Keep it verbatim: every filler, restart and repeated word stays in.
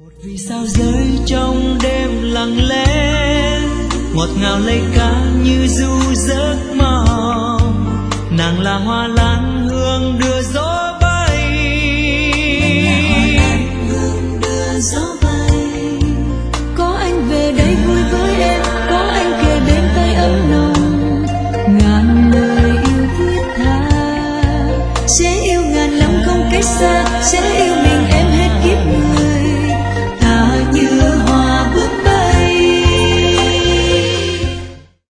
Vì sao rơi trong đêm lặng lẽ, ngọt ngào lây ca như du giấc mộng. Nàng là hoa lan hương đưa gió